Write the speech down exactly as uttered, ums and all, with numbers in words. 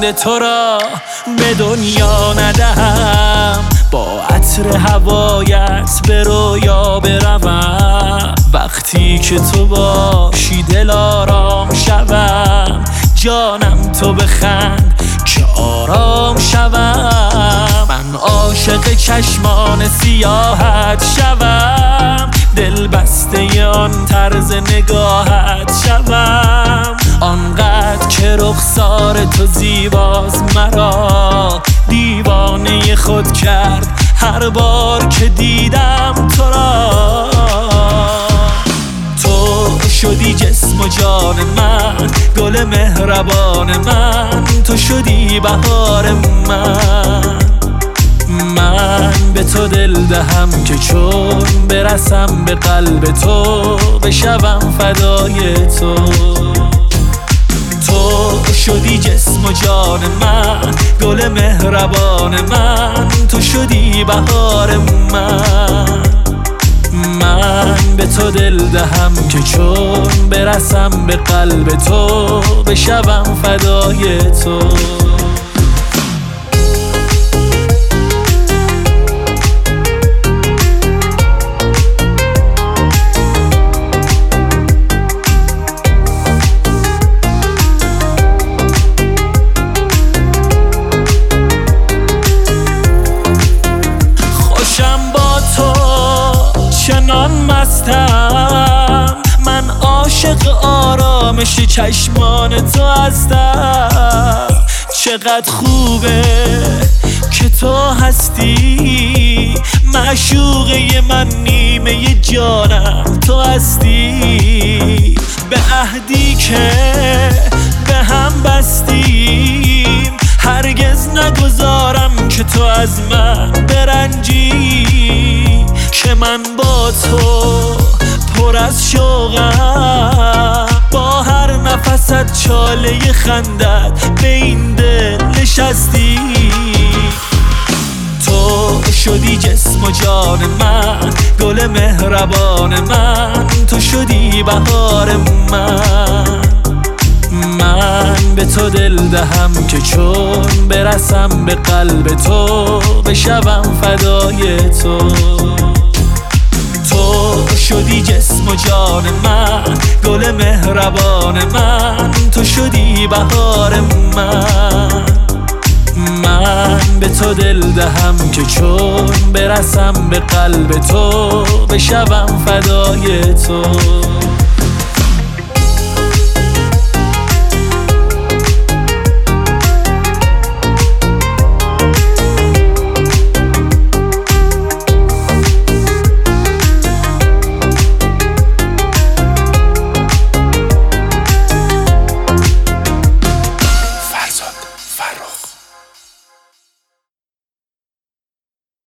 لبخند تو را به دنیا ندهم، با عطر هوایت به رویا بروم. وقتی که تو باشی دل آرام شوم، جانم تو بخند که آرام شوم. من عاشق چشمان سیاحت شوم، دل بسته آن طرز نگاهت شوم. آنقدر که رخسار تو زیباست مرا دیوانه خود کرد هر بار که دیدم تو را. تو شدی جسم و جان من، گل مهربان من، تو شدی بهار من. من به تو دل دهم که چون برسم به قلب تو بشوم فدای تو. تو شدی جسم و جان من، گل مهربان من، تو شدی بهار من. من به تو دل دهم که چون برسم به قلب تو بشوم فدای تو. چنان مستم من، عاشق آرامش چشمان تو هستم. چقدر خوبه که تو هستی، معشوقه من، نیمه جانم تو هستی. به عهدی که به هم بستیم هرگز نگذارم که تو از من برنجی. که من با تو پر از شوقم، با هر نفست چاله خندت به این دل نشستی. تو شدی جسم و جان من، گل مهربان من، تو شدی بهار من. من به تو دل دهم که چون برسم به قلب تو بشوم فدای تو. تو شدی جسم و جان من، گل مهربان من، تو شدی بهار من. من به تو دل دهم که چون برسم به قلب تو بشوم فدای تو.